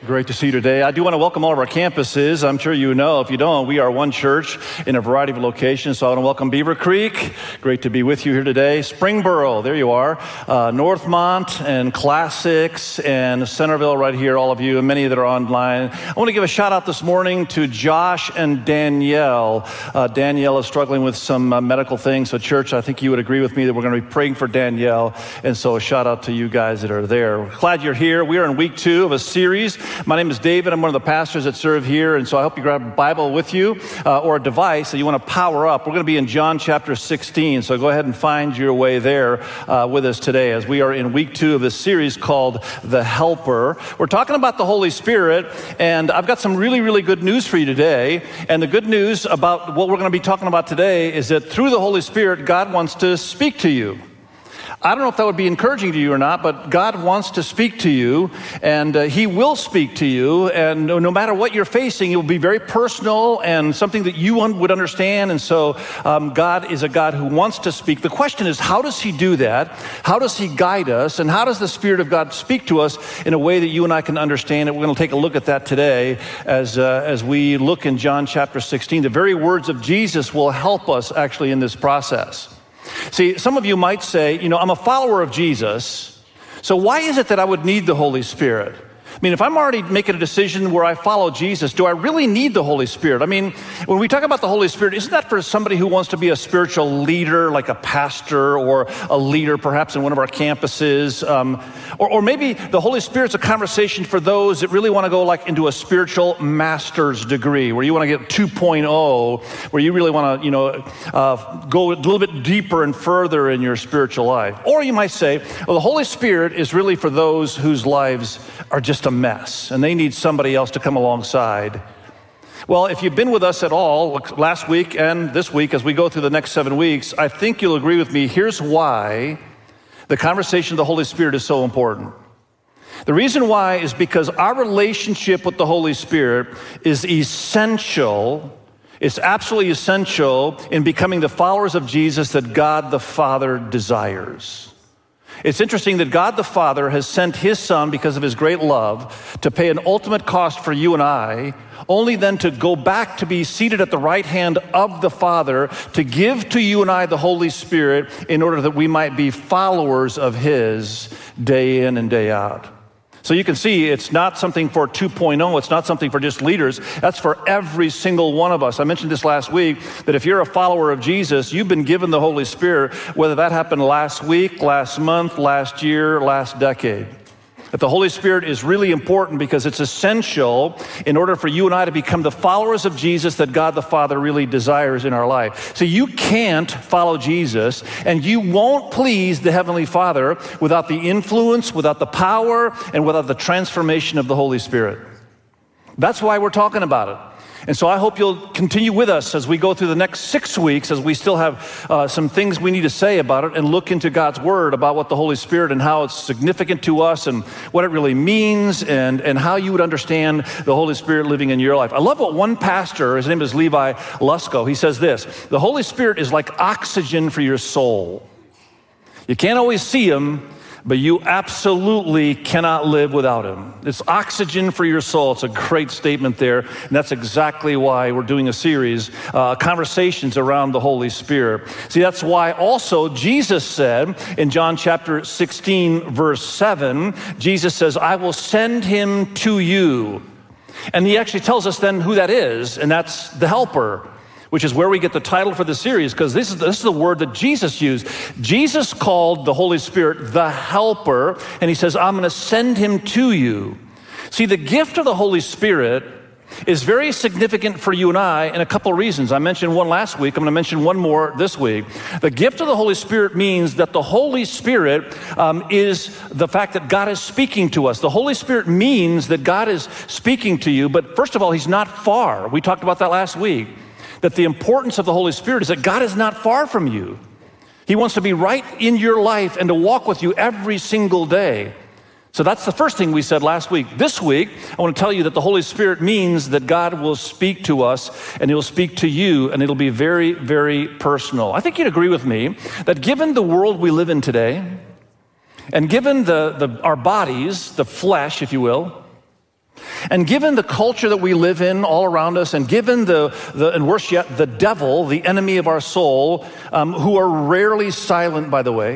Great to see you today. I do want to welcome all of our campuses. I'm sure you know. If you don't, we are one church in a variety of locations. So I want to welcome Beaver Creek. Great to be with you here today. Springboro, there you are. Northmont and Classics and Centerville right here, all of you, and many that are online. I want to give a shout out this morning to Josh and Danielle. Danielle is struggling with some medical things. So church, I think you would agree with me that we're going to be praying for Danielle. And so a shout out to you guys that are there. Glad you're here. We are in week 2 of a series. My name is David. I'm one of the pastors that serve here, and so I hope you grab a Bible with you or a device that you want to power up. We're going to be in John chapter 16, so go ahead and find your way there with us today as we are in week 2 of this series called The Helper. We're talking about the Holy Spirit, and I've got some really, really good news for you today. And the good news about what we're going to be talking about today is that through the Holy Spirit, God wants to speak to you. I don't know if that would be encouraging to you or not, but God wants to speak to you, and He will speak to you, and no matter what you're facing, it will be very personal and something that you would understand, and so God is a God who wants to speak. The question is, how does He do that? How does He guide us, and how does the Spirit of God speak to us in a way that you and I can understand it? We're going to take a look at that today as we look in John chapter 16. The very words of Jesus will help us actually in this process. See, some of you might say, I'm a follower of Jesus, so why is it that I would need the Holy Spirit? I mean, if I'm already making a decision where I follow Jesus, do I really need the Holy Spirit? I mean, when we talk about the Holy Spirit, isn't that for somebody who wants to be a spiritual leader, like a pastor or a leader perhaps in one of our campuses? Or maybe the Holy Spirit's a conversation for those that really want to go like into a spiritual master's degree, where you want to get 2.0, where you really want to, go a little bit deeper and further in your spiritual life. Or you might say, well, the Holy Spirit is really for those whose lives are just a mess, and they need somebody else to come alongside. Well, if you've been with us at all last week and this week as we go through the next 7 weeks, I think you'll agree with me. Here's why the conversation of the Holy Spirit is so important. The reason why is because our relationship with the Holy Spirit is essential. It's absolutely essential in becoming the followers of Jesus that God the Father desires. It's interesting that God the Father has sent His Son because of His great love to pay an ultimate cost for you and I, only then to go back to be seated at the right hand of the Father to give to you and I the Holy Spirit in order that we might be followers of His day in and day out. So you can see it's not something for 2.0. It's not something for just leaders. That's for every single one of us. I mentioned this last week, that if you're a follower of Jesus, you've been given the Holy Spirit, whether that happened last week, last month, last year, last decade. That the Holy Spirit is really important because it's essential in order for you and I to become the followers of Jesus that God the Father really desires in our life. So you can't follow Jesus and you won't please the Heavenly Father without the influence, without the power, and without the transformation of the Holy Spirit. That's why we're talking about it. And so I hope you'll continue with us as we go through the next 6 weeks, as we still have some things we need to say about it and look into God's Word about what the Holy Spirit and how it's significant to us and what it really means and how you would understand the Holy Spirit living in your life. I love what one pastor, his name is Levi Lusko, he says this: the Holy Spirit is like oxygen for your soul. You can't always see Him, but you absolutely cannot live without Him. It's oxygen for your soul. It's a great statement there, and that's exactly why we're doing a series, conversations around the Holy Spirit. See, that's why also Jesus said in John chapter 16, verse 7, Jesus says, I will send Him to you. And He actually tells us then who that is, and that's the Helper, which is where we get the title for the series, because this is the word that Jesus used. Jesus called the Holy Spirit the Helper, and He says, I'm going to send Him to you. See, the gift of the Holy Spirit is very significant for you and I in a couple of reasons. I mentioned one last week. I'm going to mention one more this week. The gift of the Holy Spirit means that the Holy Spirit is the fact that God is speaking to us. The Holy Spirit means that God is speaking to you, but first of all, He's not far. We talked about that last week. That the importance of the Holy Spirit is that God is not far from you. He wants to be right in your life and to walk with you every single day. So that's the first thing we said last week. This week, I want to tell you that the Holy Spirit means that God will speak to us and He'll speak to you, and it'll be very, very personal. I think you'd agree with me that given the world we live in today, and given our bodies, the flesh, if you will, And given the culture that we live in all around us, and given and worse yet, the devil, the enemy of our soul, who are rarely silent, by the way,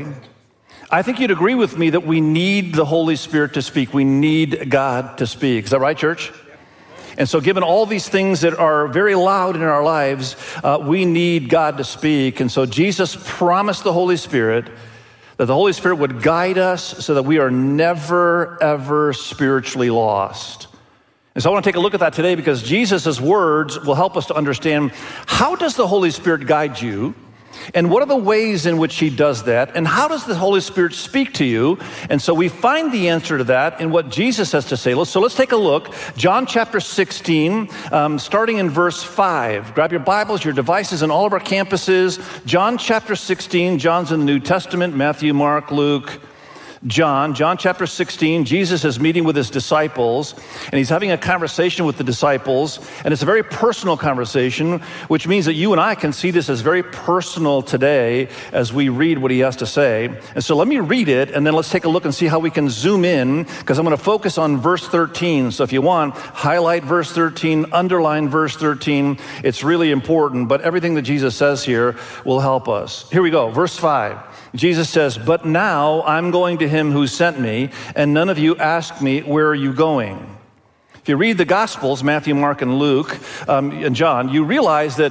I think you'd agree with me that we need the Holy Spirit to speak. We need God to speak. Is that right, church? And so given all these things that are very loud in our lives, we need God to speak. And so Jesus promised the Holy Spirit, that the Holy Spirit would guide us so that we are never, ever spiritually lost. And so I want to take a look at that today, because Jesus' words will help us to understand, how does the Holy Spirit guide you? And what are the ways in which he does that? And how does the Holy Spirit speak to you? And so we find the answer to that in what Jesus has to say. So let's take a look. John chapter 16, starting in verse 5. Grab your Bibles, your devices, and all of our campuses. John chapter 16, John's in the New Testament, Matthew, Mark, Luke, John chapter 16, Jesus is meeting with his disciples, and he's having a conversation with the disciples, and it's a very personal conversation, which means that you and I can see this as very personal today as we read what he has to say. And so let me read it, and then let's take a look and see how we can zoom in, because I'm going to focus on verse 13. So if you want, highlight verse 13, underline verse 13. It's really important, but everything that Jesus says here will help us. Here we go, verse 5. Jesus says, "But now I'm going to him who sent me, and none of you ask me, where are you going?" If you read the Gospels, Matthew, Mark, and Luke, and John, you realize that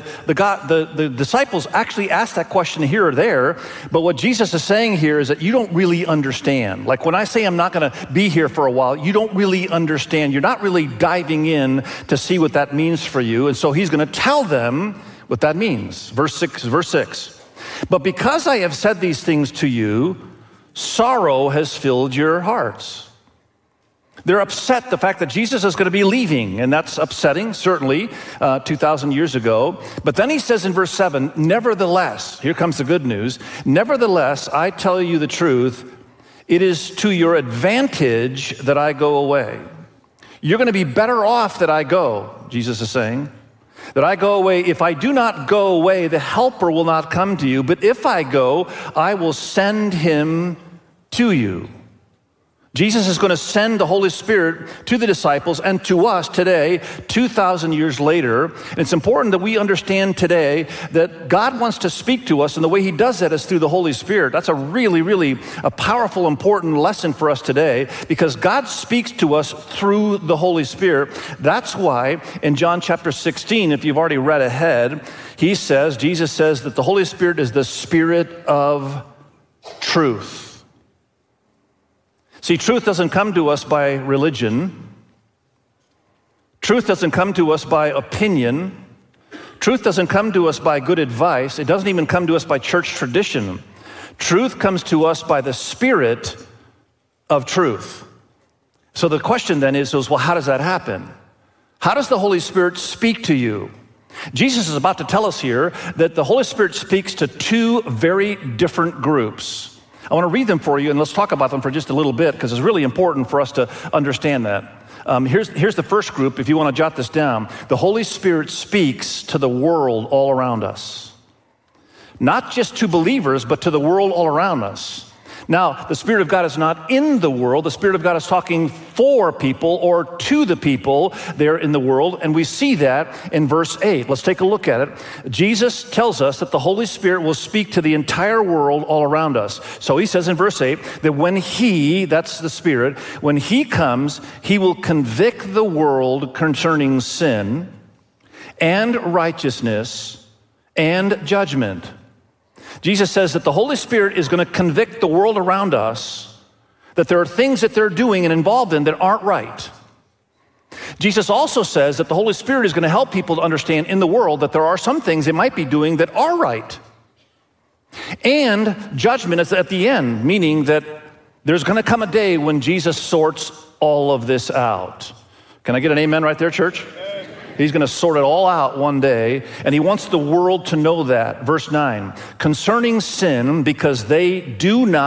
the disciples actually asked that question here or there, but what Jesus is saying here is that you don't really understand. Like when I say I'm not going to be here for a while, you don't really understand. You're not really diving in to see what that means for you, and so he's going to tell them what that means. Verse 6. "But because I have said these things to you, sorrow has filled your hearts." They're upset the fact that Jesus is going to be leaving, and that's upsetting, certainly, 2,000 years ago. But then he says in verse 7, "Nevertheless," here comes the good news, "nevertheless, I tell you the truth, it is to your advantage that I go away." You're going to be better off that I go, Jesus is saying. That I go away. If I do not go away, the helper will not come to you. But if I go, I will send him to you. Jesus is going to send the Holy Spirit to the disciples and to us today, 2,000 years later. And it's important that we understand today that God wants to speak to us, and the way he does that is through the Holy Spirit. That's a really, really a powerful, important lesson for us today, because God speaks to us through the Holy Spirit. That's why in John chapter 16, if you've already read ahead, Jesus says that the Holy Spirit is the Spirit of truth. See, truth doesn't come to us by religion. Truth doesn't come to us by opinion. Truth doesn't come to us by good advice. It doesn't even come to us by church tradition. Truth comes to us by the Spirit of truth. So the question then is, well, how does that happen? How does the Holy Spirit speak to you? Jesus is about to tell us here that the Holy Spirit speaks to two very different groups. I want to read them for you, and let's talk about them for just a little bit, because it's really important for us to understand that. Here's the first group, if you want to jot this down. The Holy Spirit speaks to the world all around us. Not just to believers, but to the world all around us. Now, the Spirit of God is not in the world. The Spirit of God is talking for people or to the people there in the world, and we see that in verse 8. Let's take a look at it. Jesus tells us that the Holy Spirit will speak to the entire world all around us. So he says in verse 8 that when he, that's the Spirit, when he comes, he will convict the world concerning sin and righteousness and judgment. Jesus says that the Holy Spirit is going to convict the world around us, that there are things that they're doing and involved in that aren't right. Jesus also says that the Holy Spirit is going to help people to understand in the world that there are some things they might be doing that are right. And judgment is at the end, meaning that there's going to come a day when Jesus sorts all of this out. Can I get an amen right there, church? He's going to sort it all out one day, and he wants the world to know that. Verse 9, concerning sin, because they do not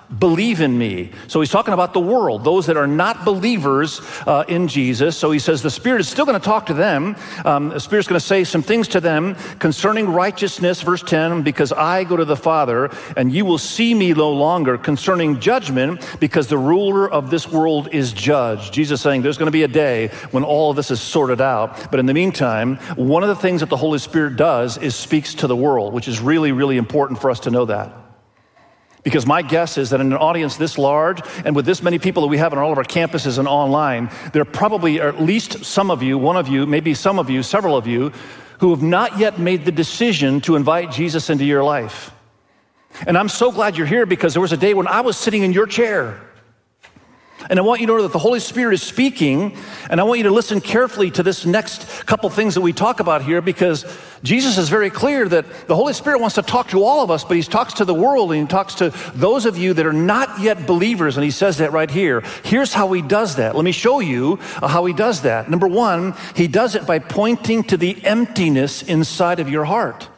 believe in me. So he's talking about the world, those that are not believers in Jesus. So he says the Spirit is still going to talk to them. The Spirit's going to say some things to them concerning righteousness, verse 10, because I go to the Father, and you will see me no longer. Concerning judgment, because the ruler of this world is judged. Jesus saying there's going to be a day when all of this is sorted out. But in the meantime, one of the things that the Holy Spirit does is speaks to the world, which is really, really important for us to know that. Because my guess is that in an audience this large and with this many people that we have on all of our campuses and online, there probably are at least some of you, one of you, maybe some of you, several of you, who have not yet made the decision to invite Jesus into your life. And I'm so glad you're here, because there was a day when I was sitting in your chair. And I want you to know that the Holy Spirit is speaking, and I want you to listen carefully to this next couple things that we talk about here, because Jesus is very clear that the Holy Spirit wants to talk to all of us, but he talks to the world, and he talks to those of you that are not yet believers, and he says that right here. Here's how he does that. Let me show you how he does that. Number one, he does it by pointing to the emptiness inside of your heart.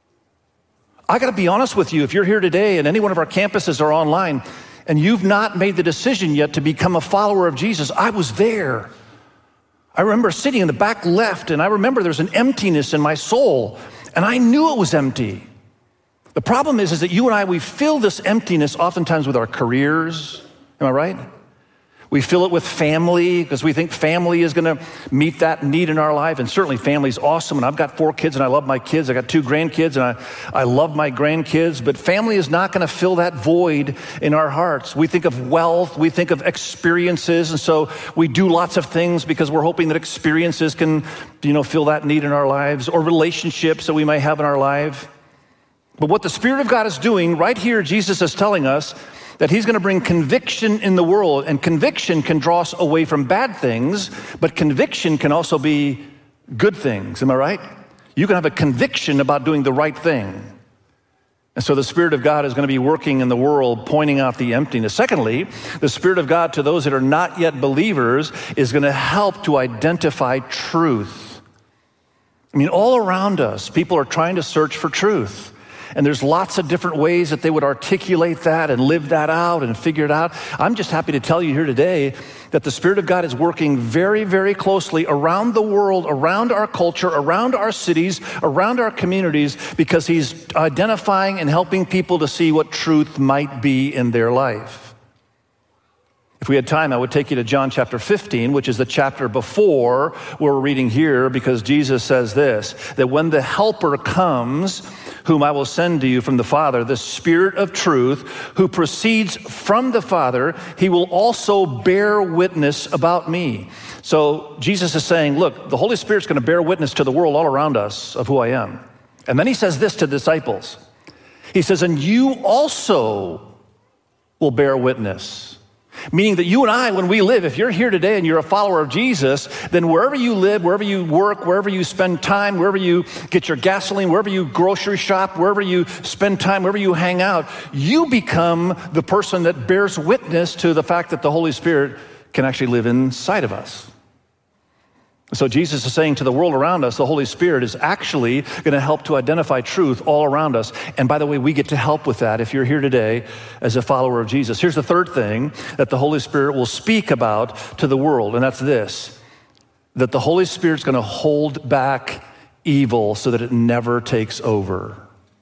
I got to be honest with you, if you're here today and any one of our campuses or online, and you've not made the decision yet to become a follower of Jesus, I was there. I remember sitting in the back left, and I remember there's an emptiness in my soul, and I knew it was empty. The problem is that you and I, we fill this emptiness oftentimes with our careers. Am I right? We fill it with family because we think family is going to meet that need in our life. And certainly family's awesome. And I've got 4 kids and I love my kids. I got 2 grandkids and I love my grandkids. But family is not going to fill that void in our hearts. We think of wealth. We think of experiences. And so we do lots of things because we're hoping that experiences can, fill that need in our lives, or relationships that we may have in our life. But what the Spirit of God is doing right here, Jesus is telling us that he's going to bring conviction in the world. And conviction can draw us away from bad things, but conviction can also be good things. Am I right? You can have a conviction about doing the right thing. And so the Spirit of God is going to be working in the world, pointing out the emptiness. Secondly, the Spirit of God to those that are not yet believers is going to help to identify truth. All around us, people are trying to search for truth. And there's lots of different ways that they would articulate that and live that out and figure it out. I'm just happy to tell you here today that the Spirit of God is working very, very closely around the world, around our culture, around our cities, around our communities, because he's identifying and helping people to see what truth might be in their life. If we had time, I would take you to John chapter 15, which is the chapter before where we're reading here, because Jesus says this, that when the Helper comes, whom I will send to you from the Father, the Spirit of truth, who proceeds from the Father, he will also bear witness about me. So Jesus is saying, look, the Holy Spirit's going to bear witness to the world all around us of who I am. And then he says this to the disciples. He says, and you also will bear witness. Meaning that you and I, when we live, if you're here today and you're a follower of Jesus, then wherever you live, wherever you work, wherever you spend time, wherever you get your gasoline, wherever you grocery shop, wherever you spend time, wherever you hang out, you become the person that bears witness to the fact that the Holy Spirit can actually live inside of us. So Jesus is saying to the world around us, the Holy Spirit is actually going to help to identify truth all around us. And by the way, we get to help with that if you're here today as a follower of Jesus. Here's the third thing that the Holy Spirit will speak about to the world, and that's this, that the Holy Spirit's going to hold back evil so that it never takes over.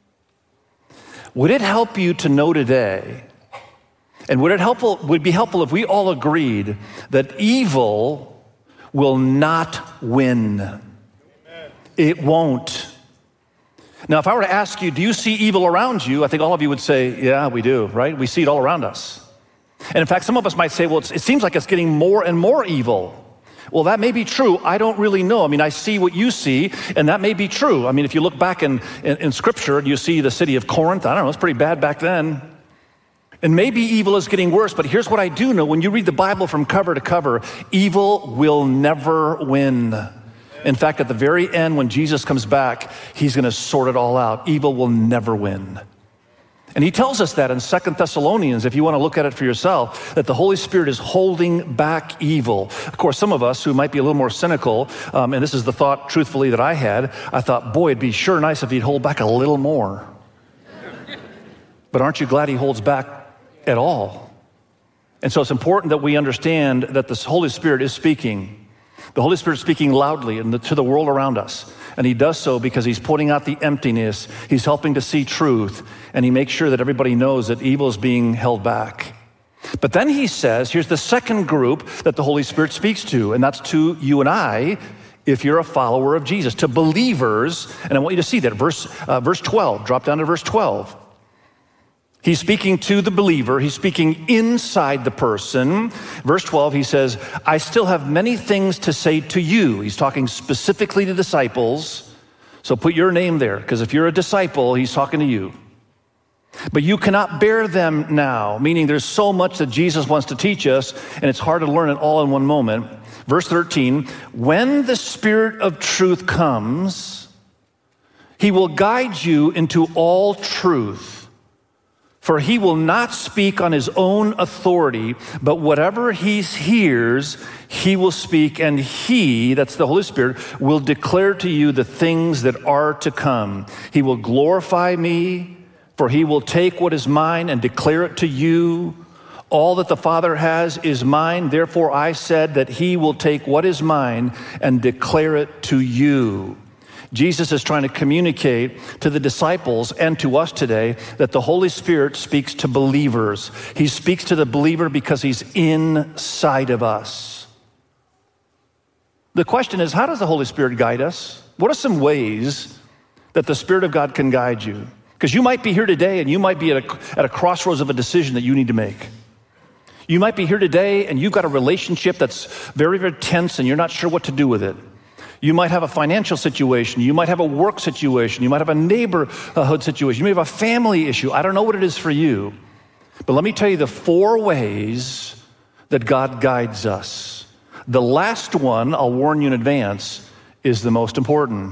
Would it help you to know today, and would it be helpful if we all agreed that evil will not win? Amen. It won't. Now, if I were to ask you, do you see evil around you? I think all of you would say, yeah, we do, right? We see it all around us. And in fact, some of us might say, well, it seems like it's getting more and more evil. Well, that may be true. I don't really know. I see what you see, and that may be true. if you look back in Scripture, you see the city of Corinth. I don't know, it's pretty bad back then. And maybe evil is getting worse, but here's what I do know. When you read the Bible from cover to cover, evil will never win. In fact, at the very end, when Jesus comes back, he's going to sort it all out. Evil will never win. And he tells us that in 2 Thessalonians, if you want to look at it for yourself, that the Holy Spirit is holding back evil. Of course, some of us who might be a little more cynical, and this is the thought, truthfully, that I thought, boy, it'd be sure nice if he'd hold back a little more. But aren't you glad he holds back at all. And so it's important that we understand that the Holy Spirit is speaking. The Holy Spirit is speaking loudly to the world around us. And he does so because he's pointing out the emptiness. He's helping to see truth. And he makes sure that everybody knows that evil is being held back. But then he says, here's the second group that the Holy Spirit speaks to. And that's to you and I, if you're a follower of Jesus, to believers. And I want you to see that. Verse 12, drop down to verse 12. He's speaking to the believer. He's speaking inside the person. Verse 12, he says, I still have many things to say to you. He's talking specifically to disciples. So put your name there, because if you're a disciple, he's talking to you. But you cannot bear them now, meaning there's so much that Jesus wants to teach us, and it's hard to learn it all in one moment. Verse 13, when the Spirit of truth comes, he will guide you into all truth. For he will not speak on his own authority, but whatever he hears, he will speak, and he, that's the Holy Spirit, will declare to you the things that are to come. He will glorify me, for he will take what is mine and declare it to you. All that the Father has is mine. Therefore I said that he will take what is mine and declare it to you. Jesus is trying to communicate to the disciples and to us today that the Holy Spirit speaks to believers. He speaks to the believer because he's inside of us. The question is, how does the Holy Spirit guide us? What are some ways that the Spirit of God can guide you? Because you might be here today and you might be at a crossroads of a decision that you need to make. You might be here today and you've got a relationship that's very, very tense and you're not sure what to do with it. You might have a financial situation. You might have a work situation. You might have a neighborhood situation. You may have a family issue. I don't know what it is for you. But let me tell you the 4 ways that God guides us. The last one, I'll warn you in advance, is the most important.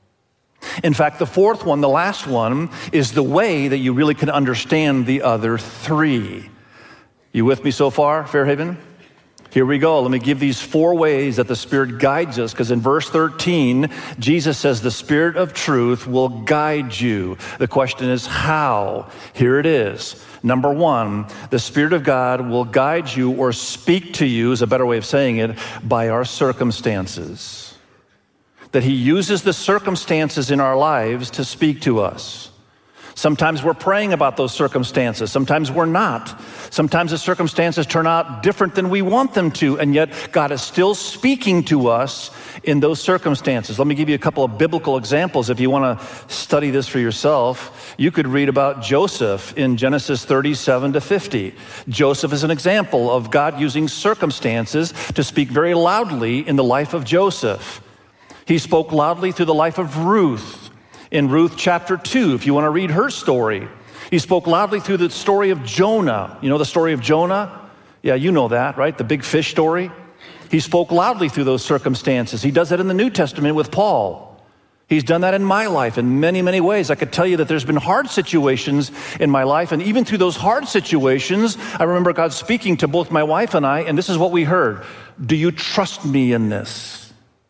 In fact, the 4th one, the last one, is the way that you really can understand the other 3. You with me so far, Fairhaven? Here we go. Let me give these 4 ways that the Spirit guides us, because in verse 13, Jesus says the Spirit of truth will guide you. The question is how? Here it is. Number 1, the Spirit of God will guide you or speak to you, is a better way of saying it, by our circumstances. That he uses the circumstances in our lives to speak to us. Sometimes we're praying about those circumstances. Sometimes we're not. Sometimes the circumstances turn out different than we want them to, and yet God is still speaking to us in those circumstances. Let me give you a couple of biblical examples. If you want to study this for yourself, you could read about Joseph in Genesis 37 to 50. Joseph is an example of God using circumstances to speak very loudly in the life of Joseph. He spoke loudly through the life of Ruth. In Ruth chapter 2, if you want to read her story. He spoke loudly through the story of Jonah. You know the story of Jonah? Yeah, you know that, right? The big fish story. He spoke loudly through those circumstances. He does that in the New Testament with Paul. He's done that in my life in many, many ways. I could tell you that there's been hard situations in my life, and even through those hard situations, I remember God speaking to both my wife and I, and this is what we heard. Do you trust me in this?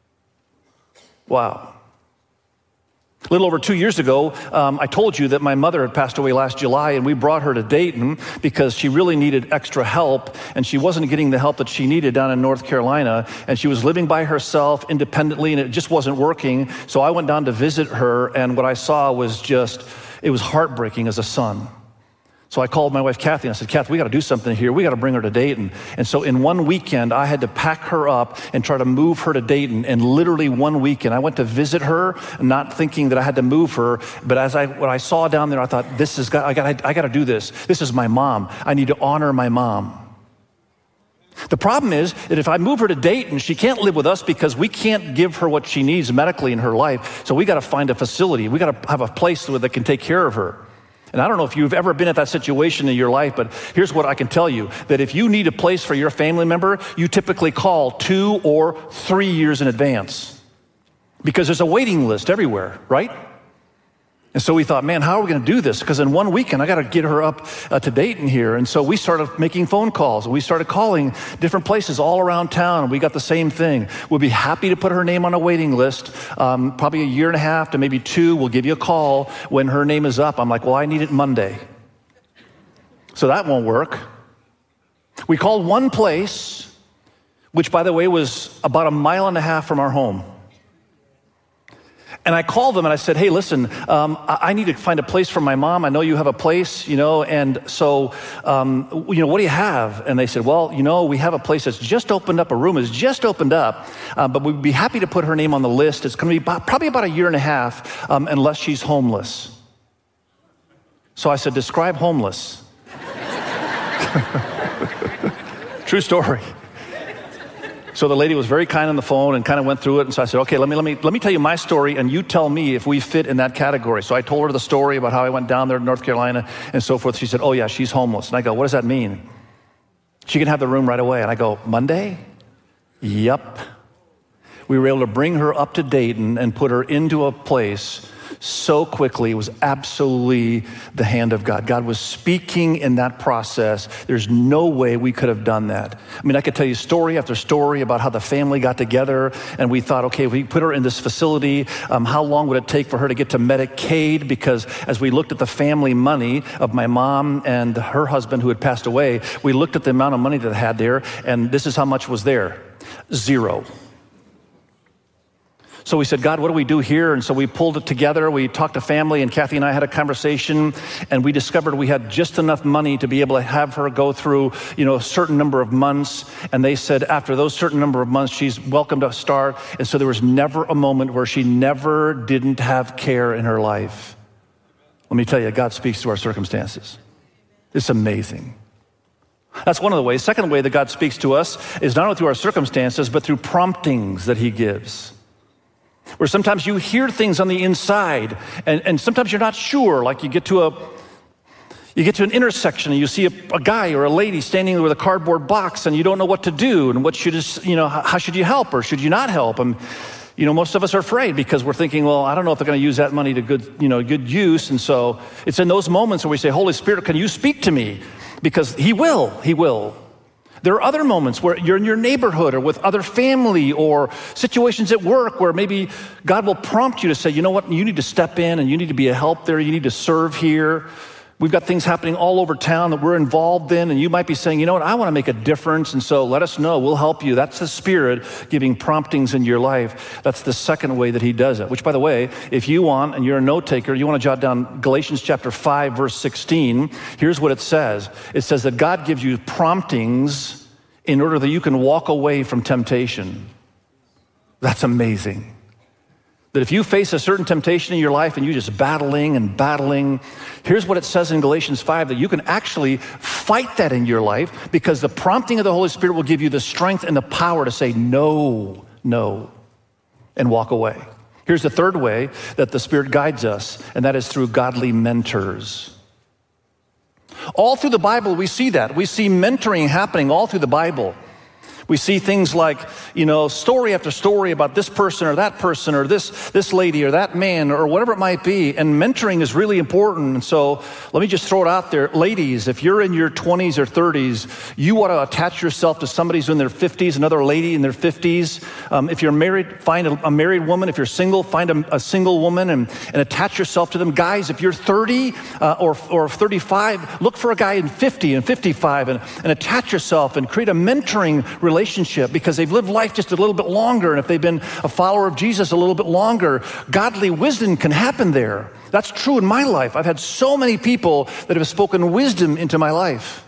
Wow. A little over 2 years ago, I told you that my mother had passed away last July, and we brought her to Dayton because she really needed extra help, and she wasn't getting the help that she needed down in North Carolina, and she was living by herself independently, and it just wasn't working. So I went down to visit her, and what I saw was it was heartbreaking as a son. So I called my wife, Kathy, and I said, Kathy, we got to do something here. We got to bring her to Dayton. And so in one weekend, I had to pack her up and try to move her to Dayton. And literally one weekend, I went to visit her, not thinking that I had to move her. But when I saw down there, I thought, I got to do this. This is my mom. I need to honor my mom. The problem is that if I move her to Dayton, she can't live with us because we can't give her what she needs medically in her life. So we got to find a facility. We got to have a place that can take care of her. And I don't know if you've ever been at that situation in your life, but here's what I can tell you, that if you need a place for your family member, you typically call 2 or 3 years in advance because there's a waiting list everywhere, right? And so we thought, man, how are we going to do this? Because in one weekend, I got to get her up to Dayton here. And so we started making phone calls. We started calling different places all around town. And we got the same thing. We'll be happy to put her name on a waiting list. Probably 1.5 years to maybe 2. We'll give you a call when her name is up. I'm like, well, I need it Monday. So that won't work. We called one place, which, by the way, was about 1.5 miles from our home. And I called them and I said, hey, listen, I need to find a place for my mom. I know you have a place, and so, what do you have? And they said, well, we have a place that's just opened up. A room has just opened up, but we'd be happy to put her name on the list. It's going to be probably about 1.5 years, unless she's homeless. So I said, describe homeless. True story. So the lady was very kind on the phone and kind of went through it. And so I said, okay, let me tell you my story and you tell me if we fit in that category. So I told her the story about how I went down there to North Carolina and so forth. She said, oh yeah, she's homeless. And I go, what does that mean? She can have the room right away. And I go, Monday? Yep. We were able to bring her up to Dayton and put her into a place so quickly. It was absolutely the hand of God. God was speaking in that process. There's no way we could have done that. I mean, I could tell you story after story about how the family got together and we thought, okay, if we put her in this facility, how long would it take for her to get to Medicaid? Because as we looked at the family money of my mom and her husband who had passed away, we looked at the amount of money that they had there, and this is how much was there. 0. So we said, God, what do we do here? And so we pulled it together. We talked to family, and Kathy and I had a conversation, and we discovered we had just enough money to be able to have her go through, a certain number of months. And they said after those certain number of months, she's welcome to start. And so there was never a moment where she never didn't have care in her life. Let me tell you, God speaks to our circumstances. It's amazing. That's one of the ways. Second way that God speaks to us is not only through our circumstances, but through promptings that he gives. Where sometimes you hear things on the inside, and sometimes you're not sure. Like you get to an intersection and you see a guy or a lady standing there with a cardboard box, and you don't know what to do and how should you help or should you not help? And most of us are afraid because we're thinking, well, I don't know if they're going to use that money to good use. And so it's in those moments where we say, Holy Spirit, can you speak to me? Because He will. There are other moments where you're in your neighborhood or with other family or situations at work where maybe God will prompt you to say, you know what, you need to step in and you need to be a help there. You need to serve here. We've got things happening all over town that we're involved in, and you might be saying, you know what, I want to make a difference, and so let us know. We'll help you. That's the Spirit giving promptings in your life. That's the second way that he does it, which, by the way, if you want, and you're a note taker, you want to jot down Galatians chapter 5, verse 16. Here's what it says. It says that God gives you promptings in order that you can walk away from temptation. That's amazing. That if you face a certain temptation in your life and you're just battling, here's what it says in Galatians 5, that you can actually fight that in your life because the prompting of the Holy Spirit will give you the strength and the power to say no, and walk away. Here's the third way that the Spirit guides us, and that is through godly mentors. All through the Bible, we see that. We see mentoring happening all through the Bible. We see things like, story after story about this person or this lady or that man or whatever it might be. And mentoring is really important. And so let me just throw it out there. Ladies, if you're in your 20s or 30s, you want to attach yourself to somebody who's in their 50s, another lady in their 50s. If you're married, find a married woman. If you're single, find a single woman and attach yourself to them. Guys, if you're 30 or 35, look for a guy in 50 and 55 and attach yourself and create a mentoring relationship because they've lived life just a little bit longer. And if they've been a follower of Jesus a little bit longer, godly wisdom can happen there. That's true in my life. I've had so many people that have spoken wisdom into my life.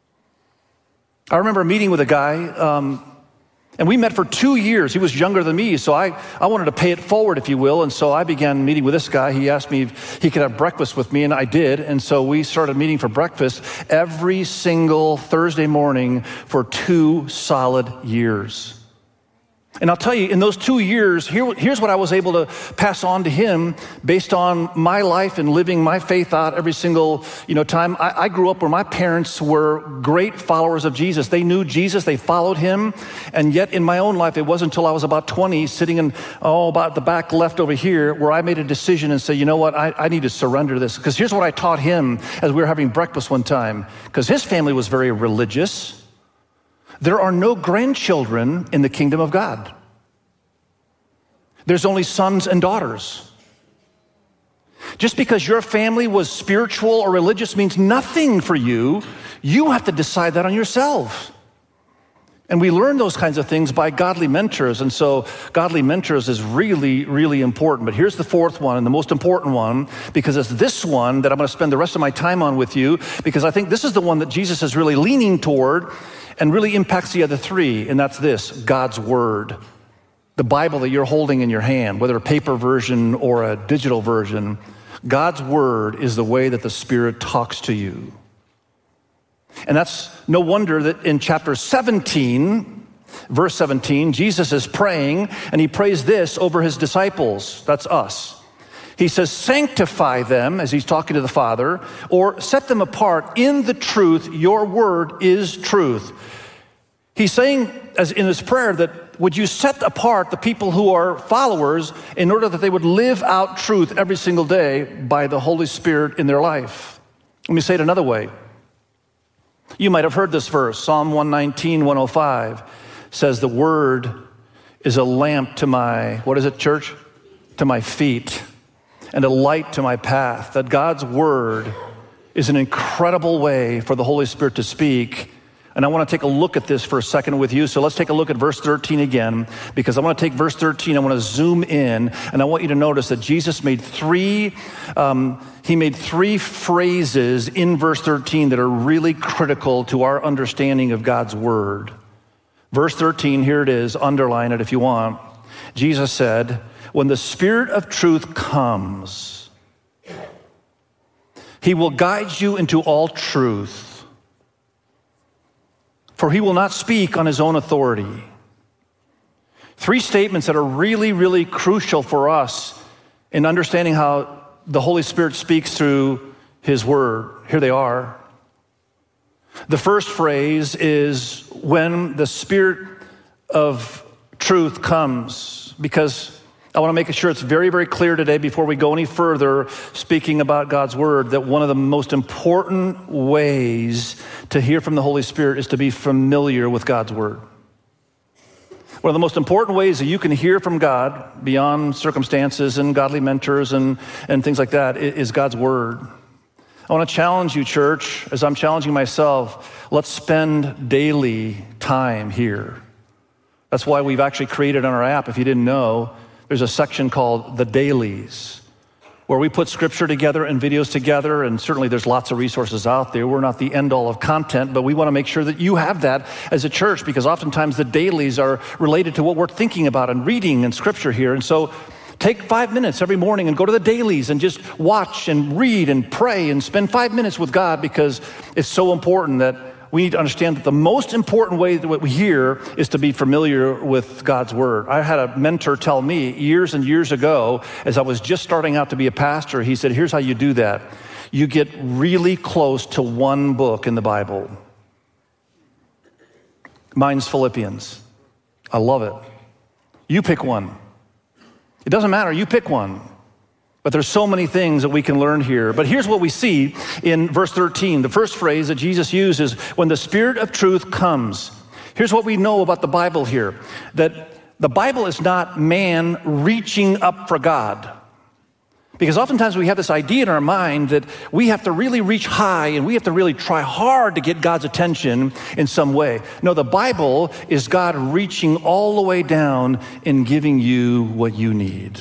I remember meeting with a guy, and we met for 2 years. He was younger than me, so I wanted to pay it forward, if you will. And so I began meeting with this guy. He asked me if he could have breakfast with me, and I did. And so we started meeting for breakfast every single Thursday morning for 2 solid years. And I'll tell you, in those 2 years, here's what I was able to pass on to him based on my life and living my faith out every single time. I grew up where my parents were great followers of Jesus. They knew Jesus, they followed him. And yet in my own life, it wasn't until I was about 20, sitting in, about the back left over here, where I made a decision and said, you know what, I need to surrender this. Because here's what I taught him as we were having breakfast one time. Because his family was very religious. There are no grandchildren in the kingdom of God. There's only sons and daughters. Just because your family was spiritual or religious means nothing for you. You have to decide that on yourself. And we learn those kinds of things by godly mentors. And so godly mentors is really, really important. But here's the fourth one and the most important one, because it's this one that I'm going to spend the rest of my time on with you, because I think this is the one that Jesus is really leaning toward and really impacts the other three. And that's this: God's Word. The Bible that you're holding in your hand, whether a paper version or a digital version, God's Word is the way that the Spirit talks to you. And that's no wonder that in chapter 17, verse 17, Jesus is praying, and he prays this over his disciples. That's us. He says, sanctify them, as he's talking to the Father, or set them apart in the truth. Your word is truth. He's saying, as in his prayer, that would you set apart the people who are followers in order that they would live out truth every single day by the Holy Spirit in their life. Let me say it another way. You might have heard this verse, Psalm 119, 105, says the word is a lamp to my, what is it, church? To my feet, and a light to my path. That God's word is an incredible way for the Holy Spirit to speak. And I want to take a look at this for a second with you. So let's take a look at verse 13 again, because I want to take verse 13, I want to zoom in, and I want you to notice that Jesus made three phrases in verse 13 that are really critical to our understanding of God's word. Verse 13, here it is, underline it if you want. Jesus said, when the Spirit of truth comes, he will guide you into all truth. For he will not speak on his own authority. Three statements that are really, really crucial for us in understanding how the Holy Spirit speaks through his word. Here they are. The first phrase is when the Spirit of truth comes, because I want to make sure it's very, very clear today before we go any further speaking about God's word that one of the most important ways to hear from the Holy Spirit is to be familiar with God's word. One of the most important ways that you can hear from God beyond circumstances and godly mentors and things like that is God's word. I want to challenge you, church, as I'm challenging myself, let's spend daily time here. That's why we've actually created on our app, if you didn't know, there's a section called The Dailies, where we put scripture together and videos together, and certainly there's lots of resources out there. We're not the end-all of content, but we want to make sure that you have that as a church, because oftentimes the dailies are related to what we're thinking about and reading in scripture here. And so take 5 minutes every morning and go to the dailies and just watch and read and pray and spend 5 minutes with God, because it's so important that we need to understand that the most important way that we hear is to be familiar with God's word. I had a mentor tell me years and years ago, as I was just starting out to be a pastor, he said, here's how you do that. You get really close to one book in the Bible. Mine's Philippians. I love it. You pick one. It doesn't matter, you pick one. But there's so many things that we can learn here. But here's what we see in verse 13. The first phrase that Jesus uses, when the Spirit of truth comes. Here's what we know about the Bible here, that the Bible is not man reaching up for God. Because oftentimes we have this idea in our mind that we have to really reach high and we have to really try hard to get God's attention in some way. No, the Bible is God reaching all the way down and giving you what you need.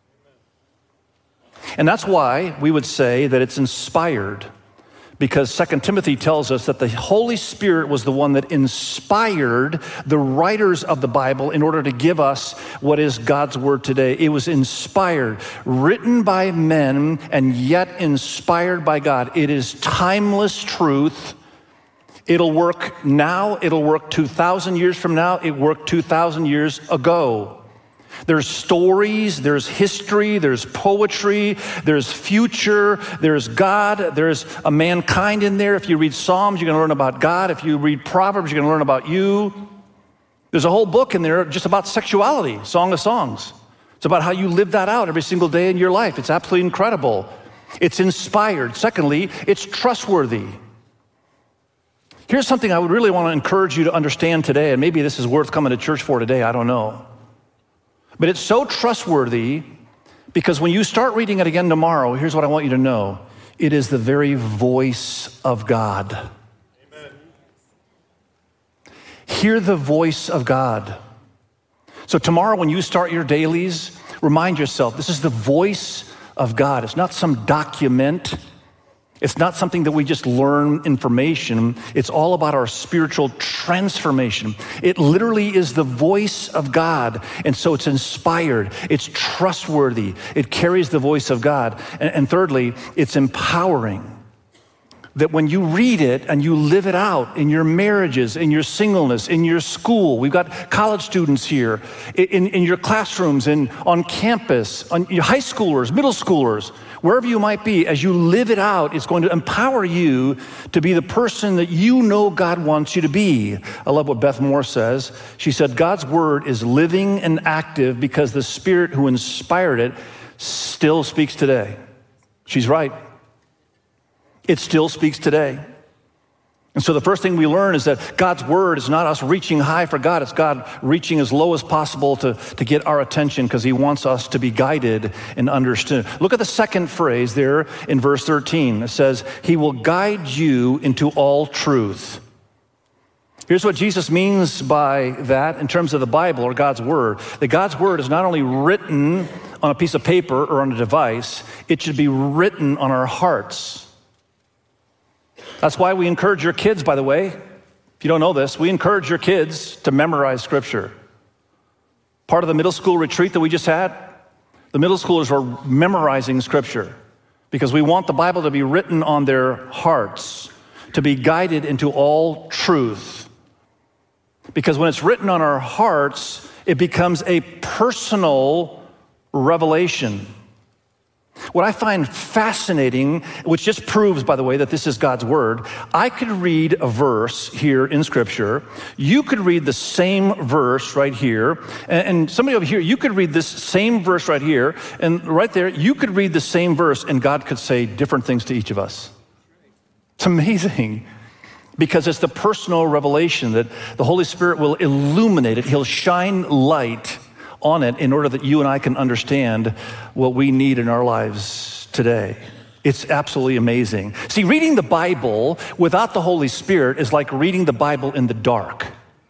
And that's why we would say that it's inspired, because 2 Timothy tells us that the Holy Spirit was the one that inspired the writers of the Bible in order to give us what is God's word today. It was inspired, written by men, and yet inspired by God. It is timeless truth. It'll work now. It'll work 2,000 years from now. It worked 2,000 years ago. There's stories, there's history, there's poetry, there's future, there's God, there's a mankind in there. If you read Psalms, you're going to learn about God. If you read Proverbs, you're going to learn about you. There's a whole book in there just about sexuality, Song of Songs. It's about how you live that out every single day in your life. It's absolutely incredible. It's inspired. Secondly, it's trustworthy. Here's something I would really want to encourage you to understand today, and maybe this is worth coming to church for today, I don't know. But it's so trustworthy Because when you start reading it again tomorrow, here's what I want you to know. It is the very voice of God. Amen. Hear the voice of God. So tomorrow when you start your dailies, remind yourself, this is the voice of God. It's not some document. It's not something that we just learn information. It's all about our spiritual transformation. It literally is the voice of God. And so it's inspired. It's trustworthy. It carries the voice of God. And thirdly, it's empowering. That when you read it and you live it out in your marriages, in your singleness, in your school, we've got college students here, in your classrooms, on campus, on your high schoolers, middle schoolers, wherever you might be, as you live it out, it's going to empower you to be the person that you know God wants you to be. I love what Beth Moore says. She said, God's word is living and active because the Spirit who inspired it still speaks today. She's right. It still speaks today. And so the first thing we learn is that God's word is not us reaching high for God. It's God reaching as low as possible to get our attention because he wants us to be guided and understood. Look at the second phrase there in verse 13. It says, he will guide you into all truth. Here's what Jesus means by that in terms of the Bible or God's word. That God's word is not only written on a piece of paper or on a device, it should be written on our hearts. That's why we encourage your kids, by the way. If you don't know this, we encourage your kids to memorize Scripture. Part of the middle school retreat that we just had, the middle schoolers were memorizing Scripture because we want the Bible to be written on their hearts, to be guided into all truth. Because when it's written on our hearts, it becomes a personal revelation. What I find fascinating, which just proves, by the way, that this is God's word, I could read a verse here in Scripture. You could read the same verse right here. And somebody over here, you could read this same verse right here. And right there, you could read the same verse, and God could say different things to each of us. It's amazing. Because it's the personal revelation that the Holy Spirit will illuminate it. He'll shine light on it in order that you and I can understand what we need in our lives today. It's absolutely amazing. See, reading the Bible without the Holy Spirit is like reading the Bible in the dark.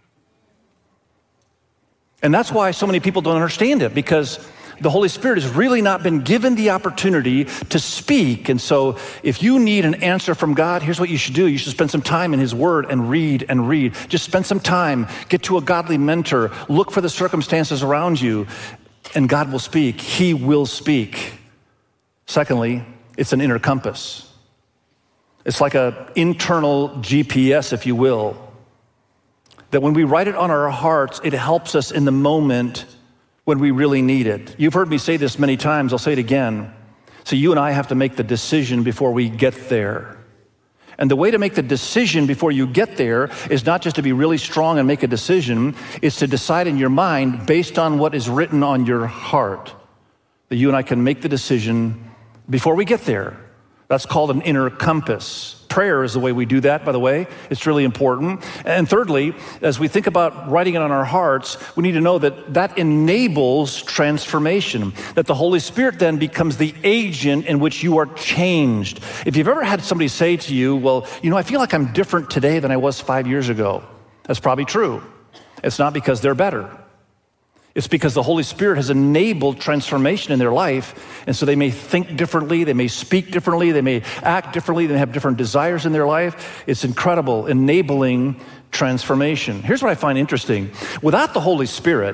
And that's why so many people don't understand it, because the Holy Spirit has really not been given the opportunity to speak. And so if you need an answer from God, here's what you should do. You should spend some time in his word and read and read. Just spend some time, get to a godly mentor, look for the circumstances around you, and God will speak. He will speak. Secondly, it's an inner compass. It's like an internal GPS, if you will, that when we write it on our hearts, it helps us in the moment when we really need it. You've heard me say this many times. I'll say it again. So you and I have to make the decision before we get there. And the way to make the decision before you get there is not just to be really strong and make a decision. It's to decide in your mind based on what is written on your heart. That you and I can make the decision before we get there. That's called an inner compass. Prayer is the way we do that, by the way. It's really important. And thirdly, as we think about writing it on our hearts, we need to know that that enables transformation, that the Holy Spirit then becomes the agent in which you are changed. If you've ever had somebody say to you, well, I feel like I'm different today than I was 5 years ago, that's probably true. It's not because they're better. It's because the Holy Spirit has enabled transformation in their life, and so they may think differently, they may speak differently, they may act differently, they may have different desires in their life. It's incredible, enabling transformation. Here's what I find interesting. Without the Holy Spirit,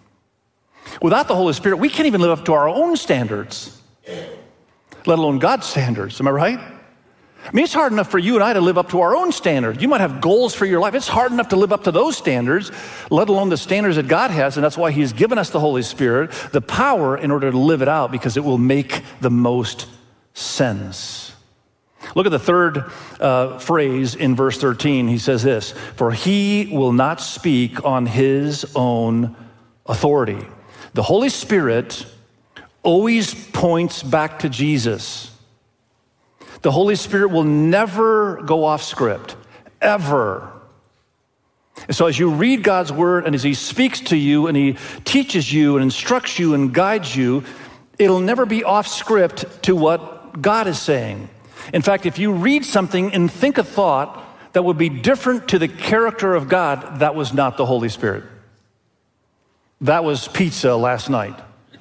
we can't even live up to our own standards, let alone God's standards. Am I right? I mean, it's hard enough for you and I to live up to our own standards. You might have goals for your life. It's hard enough to live up to those standards, let alone the standards that God has. And that's why he's given us the Holy Spirit, the power in order to live it out, because it will make the most sense. Look at the third phrase in verse 13. He says this, for he will not speak on his own authority. The Holy Spirit always points back to Jesus. The Holy Spirit will never go off script, ever. And so as you read God's word and as he speaks to you and he teaches you and instructs you and guides you, It'll never be off script to what God is saying. In fact, if you read something and think a thought that would be different to the character of God, that was not the Holy Spirit. That was pizza last night.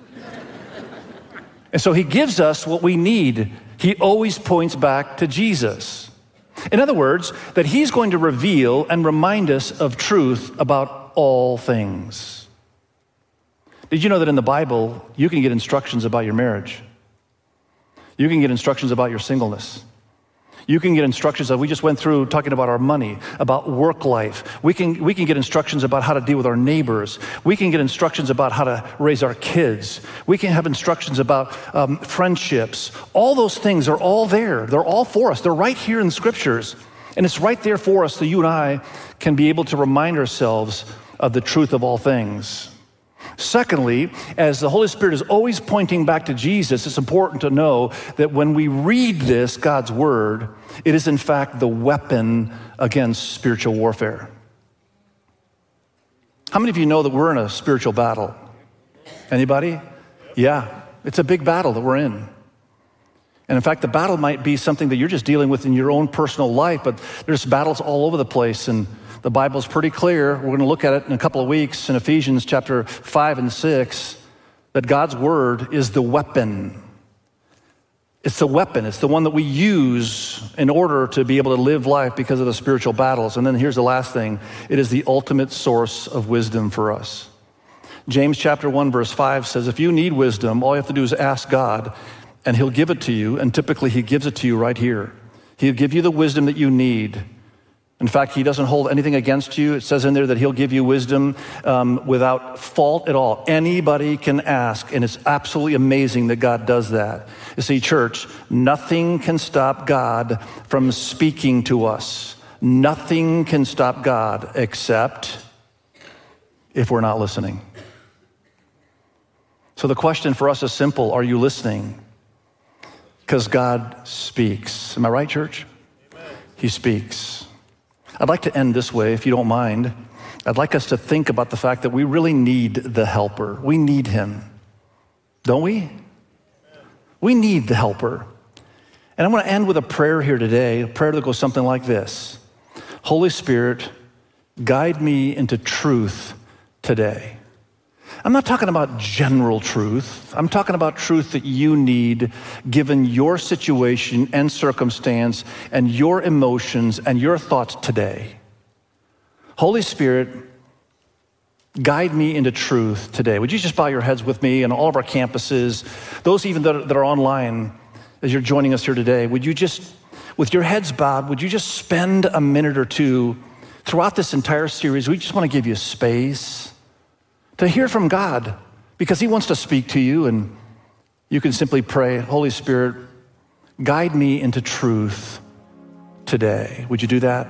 And so he gives us what we need. He always points back to Jesus. In other words, that he's going to reveal and remind us of truth about all things. Did you know that in the Bible, you can get instructions about your marriage? You can get instructions about your singleness. You can get instructions that we just went through talking about our money, about work life. We can get instructions about how to deal with our neighbors. We can get instructions about how to raise our kids. We can have instructions about friendships. All those things are all there. They're all for us. They're right here in the scriptures. And it's right there for us so you and I can be able to remind ourselves of the truth of all things. Secondly, as the Holy Spirit is always pointing back to Jesus, it's important to know that when we read this, God's word, it is in fact the weapon against spiritual warfare. How many of you know that we're in a spiritual battle? Anybody? Yeah, it's a big battle that we're in. And in fact, the battle might be something that you're just dealing with in your own personal life, but there's battles all over the place, and the Bible's pretty clear. We're going to look at it in a couple of weeks in Ephesians chapter 5 and 6, that God's word is the weapon. It's the weapon. It's the one that we use in order to be able to live life because of the spiritual battles. And then here's the last thing. It is the ultimate source of wisdom for us. James chapter 1 verse 5 says, if you need wisdom, all you have to do is ask God, and he'll give it to you. And typically he gives it to you right here. He'll give you the wisdom that you need. In fact, he doesn't hold anything against you. It says in there that he'll give you wisdom without fault at all. Anybody can ask, and it's absolutely amazing that God does that. You see, church, nothing can stop God from speaking to us. Nothing can stop God except if we're not listening. So the question for us is simple. Are you listening? Because God speaks. Am I right, church? Amen. He speaks. I'd like to end this way, if you don't mind. I'd like us to think about the fact that we really need the helper. We need him. Don't we? We need the helper. And I want to end with a prayer here today, a prayer that goes something like this. Holy Spirit, guide me into truth today. I'm not talking about general truth. I'm talking about truth that you need given your situation and circumstance and your emotions and your thoughts today. Holy Spirit, guide me into truth today. Would you just bow your heads with me and all of our campuses, those even that are online as you're joining us here today, would you just, with your heads bowed, would you just spend a minute or two throughout this entire series? We just want to give you space to hear from God, because he wants to speak to you, and you can simply pray, Holy Spirit, guide me into truth today. Would you do that?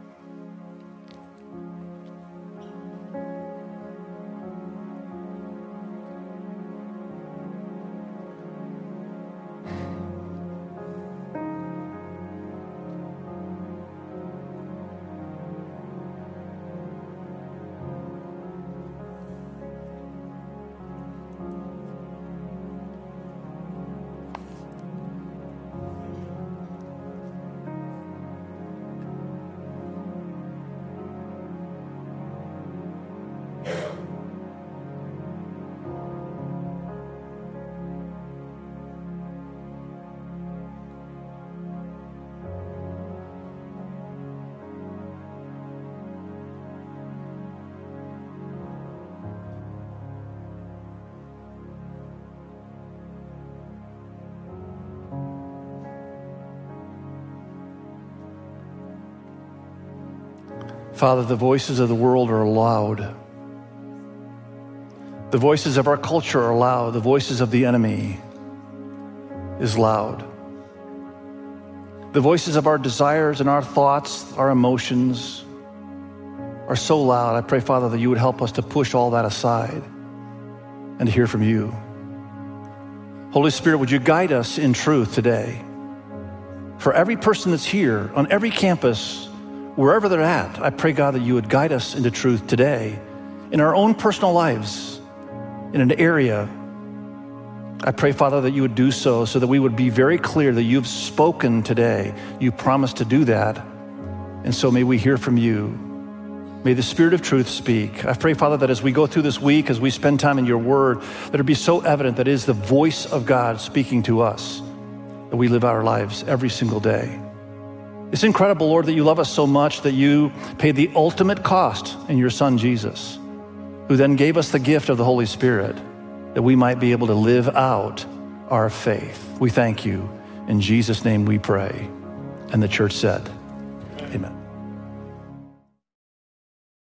Father, the voices of the world are loud. The voices of our culture are loud. The voices of the enemy is loud. The voices of our desires and our thoughts, our emotions are so loud. I pray, Father, that you would help us to push all that aside and to hear from you. Holy Spirit, would you guide us in truth today? For every person that's here, on every campus, wherever they're at, I pray, God, that you would guide us into truth today in our own personal lives, in an area I pray, Father, that you would do so that we would be very clear that you've spoken today. You promised to do that. And so may we hear from you. May the Spirit of truth speak. I pray, Father, that as we go through this week, as we spend time in your word, that it be so evident that it is the voice of God speaking to us, that we live our lives every single day. It's incredible, Lord, that you love us so much that you paid the ultimate cost in your Son, Jesus, who then gave us the gift of the Holy Spirit, that we might be able to live out our faith. We thank you. In Jesus' name we pray. And the church said, amen.